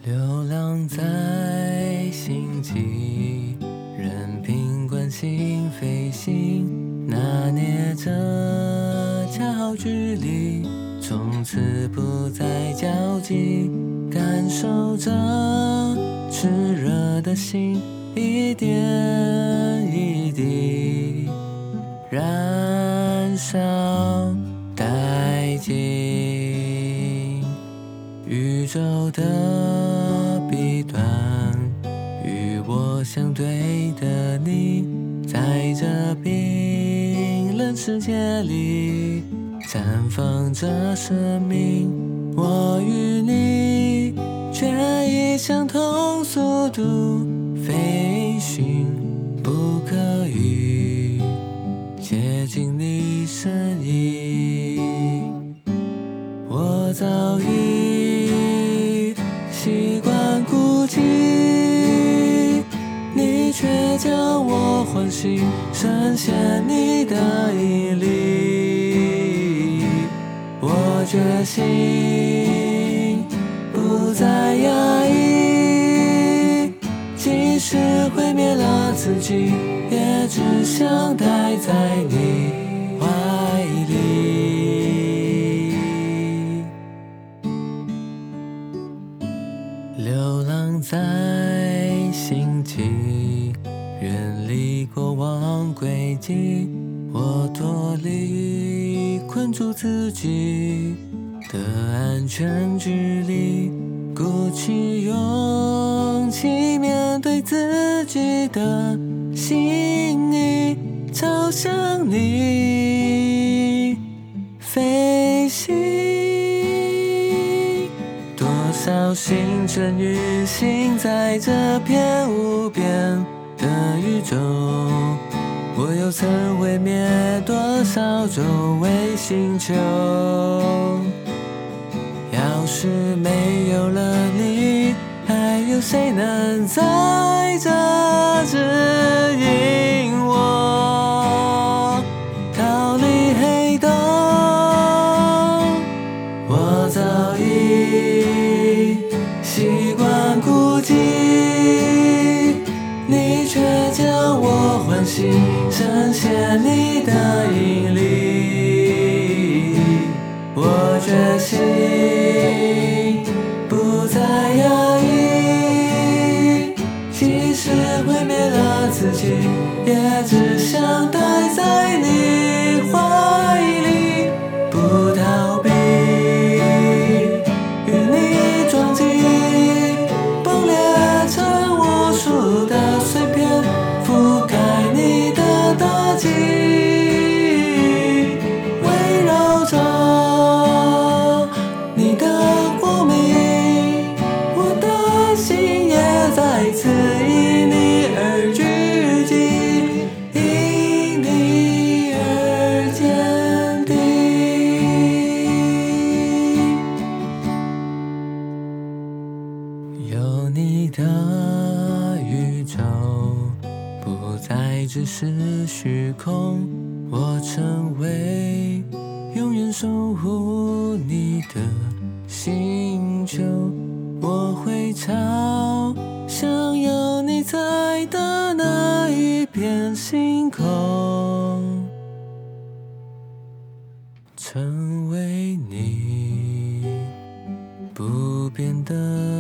流浪在星际，任凭惯性飞行，拿捏着恰好距离，从此不再交集，感受着炽热的心一点一滴燃烧殆尽。宇宙的彼端，与我相对的你，在这冰冷世界里绽放着生命。我与你却以相同速度飞行，不可以接近你身影。我早已习惯孤寂，你却将我唤醒，深陷你的引力。我决心不再压抑，即使毁灭了自己，也只想待在你怀里。流浪在星际，远离过往轨迹，我脱离困住自己的安全距离，鼓起勇气面对自己的心意，朝向你飞行。多少星辰运行在这片无边的宇宙，我又曾毁灭多少周围星球。要是没有了你，还有谁能在这指引我逃离黑洞？我早已习惯孤寂，你却将我唤醒，深陷你的引力。我决心不再压抑，即使毁灭了自己，也只想待在你怀里，不逃避与你撞击，崩裂成无数的碎片，覆盖你的大地，围绕着你的光明，我的心也在此因你而聚集，因你而坚定。有你的宇宙不再只是虚空，我成为永远守护你的星球。我会朝向有你在的那一片星空，成为你不变的